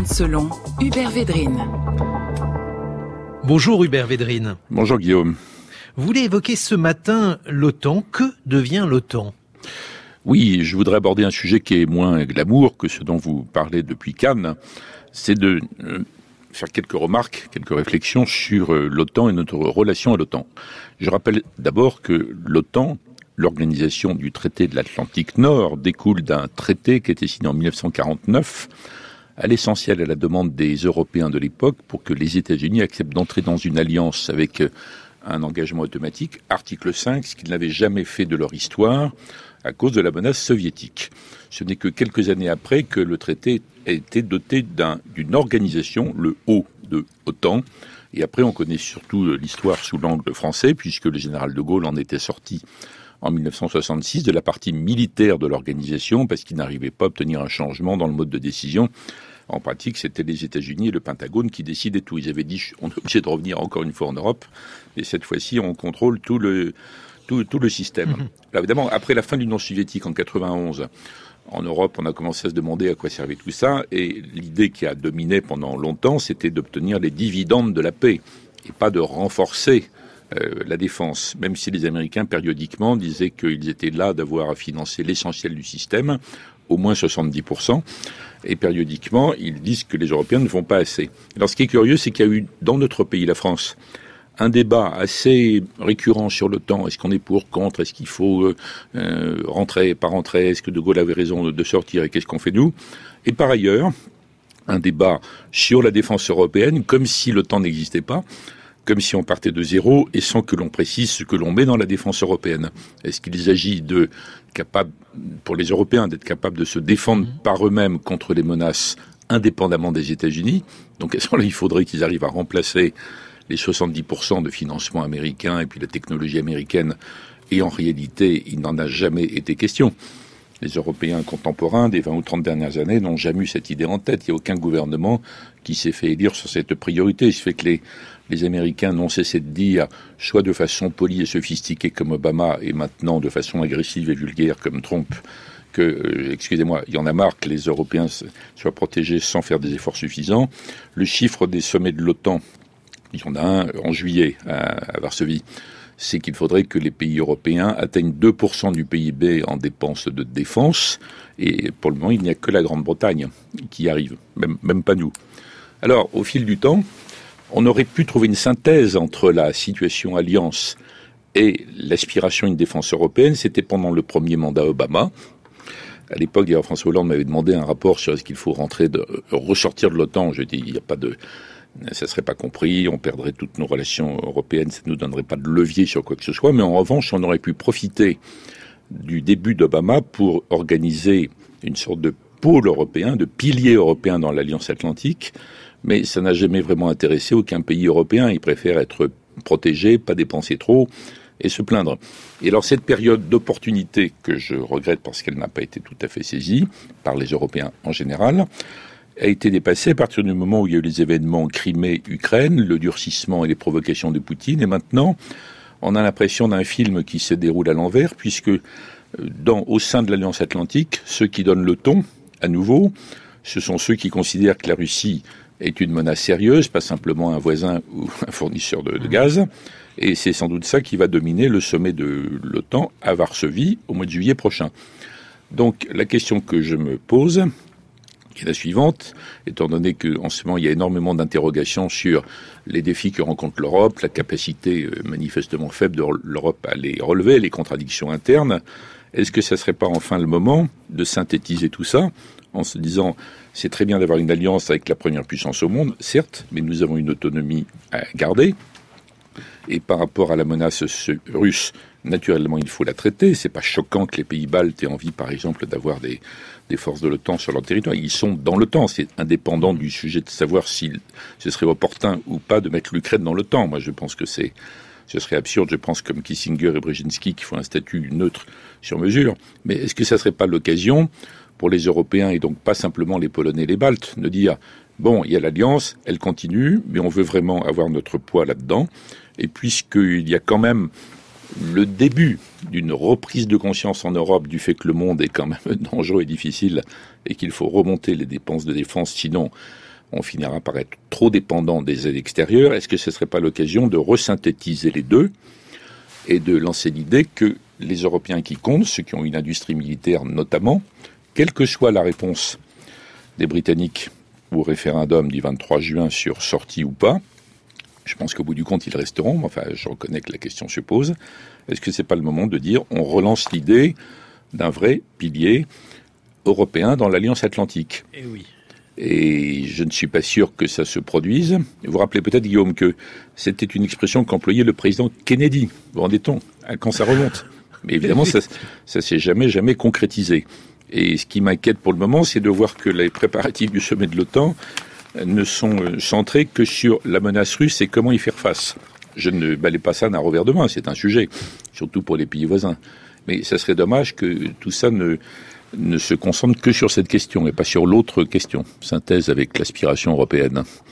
selon Hubert Védrine. Bonjour Hubert Védrine. Bonjour Guillaume. Vous voulez évoquer ce matin l'OTAN. Que devient l'OTAN ? Oui, je voudrais aborder un sujet qui est moins glamour que ce dont vous parlez depuis Cannes. C'est de faire quelques remarques, quelques réflexions sur l'OTAN et notre relation à l'OTAN. Je rappelle d'abord que l'OTAN, l'organisation du traité de l'Atlantique Nord, découle d'un traité qui a été signé en 1949, à l'essentiel à la demande des Européens de l'époque, pour que les États-Unis acceptent d'entrer dans une alliance avec un engagement automatique, article 5, ce qu'ils n'avaient jamais fait de leur histoire, à cause de la menace soviétique. Ce n'est que quelques années après que le traité a été doté d'une organisation, le O de OTAN, et après on connaît surtout l'histoire sous l'angle français, puisque le général de Gaulle en était sorti en 1966 de la partie militaire de l'organisation, parce qu'il n'arrivait pas à obtenir un changement dans le mode de décision. En pratique, c'était les États-Unis et le Pentagone qui décidaient tout. Ils avaient dit, on est obligé de revenir encore une fois en Europe, et cette fois-ci, on contrôle tout le système. Là, évidemment, après la fin de l'Union soviétique en 91, en Europe, on a commencé à se demander à quoi servait tout ça, et l'idée qui a dominé pendant longtemps, c'était d'obtenir les dividendes de la paix, et pas de renforcer la défense, même si les Américains, périodiquement, disaient qu'ils étaient là d'avoir à financer l'essentiel du système, au moins 70%, et périodiquement, ils disent que les Européens ne font pas assez. Alors, ce qui est curieux, c'est qu'il y a eu, dans notre pays, la France, un débat assez récurrent sur l'OTAN. Est-ce qu'on est pour, contre? Est-ce qu'il faut rentrer, pas rentrer? Est-ce que De Gaulle avait raison de sortir? Et qu'est-ce qu'on fait nous? Et par ailleurs, un débat sur la défense européenne, comme si l'OTAN n'existait pas, comme si on partait de zéro et sans que l'on précise ce que l'on met dans la défense européenne. Est-ce qu'il s'agit pour les Européens, d'être capables de se défendre par eux-mêmes contre les menaces indépendamment des États-Unis? Donc, à ce moment-là, il faudrait qu'ils arrivent à remplacer les 70% de financement américain et puis la technologie américaine. Et en réalité, il n'en a jamais été question. Les Européens contemporains des 20 ou 30 dernières années n'ont jamais eu cette idée en tête. Il n'y a aucun gouvernement qui s'est fait élire sur cette priorité. Ce fait que les Américains n'ont cessé de dire, soit de façon polie et sophistiquée comme Obama, et maintenant de façon agressive et vulgaire comme Trump, excusez-moi, il y en a marre que les Européens soient protégés sans faire des efforts suffisants. Le chiffre des sommets de l'OTAN, il y en a un en juillet à Varsovie, c'est qu'il faudrait que les pays européens atteignent 2% du PIB en dépenses de défense. Et pour le moment, il n'y a que la Grande-Bretagne qui y arrive, même pas nous. Alors, au fil du temps, on aurait pu trouver une synthèse entre la situation alliance et l'aspiration à une défense européenne. C'était pendant le premier mandat Obama. À l'époque, d'ailleurs, François Hollande m'avait demandé un rapport sur est-ce qu'il faut ressortir de l'OTAN. Je dis, il n'y a pas de... Ça serait pas compris, on perdrait toutes nos relations européennes, ça ne nous donnerait pas de levier sur quoi que ce soit, mais en revanche, on aurait pu profiter du début d'Obama pour organiser une sorte de pôle européen, de pilier européen dans l'Alliance Atlantique, mais ça n'a jamais vraiment intéressé aucun pays européen. Ils préfèrent être protégés, pas dépenser trop et se plaindre. Et alors cette période d'opportunité que je regrette parce qu'elle n'a pas été tout à fait saisie par les Européens en général, a été dépassé à partir du moment où il y a eu les événements Crimée-Ukraine, le durcissement et les provocations de Poutine. Et maintenant, on a l'impression d'un film qui se déroule à l'envers, puisque au sein de l'Alliance Atlantique, ceux qui donnent le ton, à nouveau, ce sont ceux qui considèrent que la Russie est une menace sérieuse, pas simplement un voisin ou un fournisseur de gaz. Et c'est sans doute ça qui va dominer le sommet de l'OTAN à Varsovie au mois de juillet prochain. Donc la question que je me pose est la suivante, étant donné qu'en ce moment il y a énormément d'interrogations sur les défis que rencontre l'Europe, la capacité manifestement faible de l'Europe à les relever, les contradictions internes, est-ce que ça serait pas enfin le moment de synthétiser tout ça en se disant c'est très bien d'avoir une alliance avec la première puissance au monde, certes, mais nous avons une autonomie à garder, et par rapport à la menace russe, naturellement, il faut la traiter. C'est pas choquant que les pays baltes aient envie, par exemple, d'avoir des forces de l'OTAN sur leur territoire. Ils sont dans l'OTAN. C'est indépendant du sujet de savoir si ce serait opportun ou pas de mettre l'Ukraine dans l'OTAN. Moi, je pense que ce serait absurde. Je pense comme Kissinger et Brzezinski qu'il faut un statut neutre sur mesure. Mais est-ce que ça serait pas l'occasion pour les Européens et donc pas simplement les Polonais et les Baltes de dire bon, il y a l'alliance, elle continue, mais on veut vraiment avoir notre poids là-dedans. Et puisqu'il y a quand même le début d'une reprise de conscience en Europe du fait que le monde est quand même dangereux et difficile et qu'il faut remonter les dépenses de défense, sinon on finira par être trop dépendant des aides extérieures. Est-ce que ce ne serait pas l'occasion de resynthétiser les deux et de lancer l'idée que les Européens qui comptent, ceux qui ont une industrie militaire notamment, quelle que soit la réponse des Britanniques au référendum du 23 juin sur sortie ou pas, je pense qu'au bout du compte, ils resteront, mais enfin, je reconnais que la question se pose. Est-ce que c'est pas le moment de dire, on relance l'idée d'un vrai pilier européen dans l'Alliance Atlantique? Eh oui. Et je ne suis pas sûr que ça se produise. Vous vous rappelez peut-être, Guillaume, que c'était une expression qu'employait le président Kennedy. Vous vous rendez-vous à quand ça remonte? Mais évidemment, ça s'est jamais concrétisé. Et ce qui m'inquiète pour le moment, c'est de voir que les préparatifs du sommet de l'OTAN ne sont centrés que sur la menace russe et comment y faire face. Je ne balaye pas ça d'un revers de main, c'est un sujet, surtout pour les pays voisins. Mais ça serait dommage que tout ça ne se concentre que sur cette question et pas sur l'autre question. Synthèse avec l'aspiration européenne.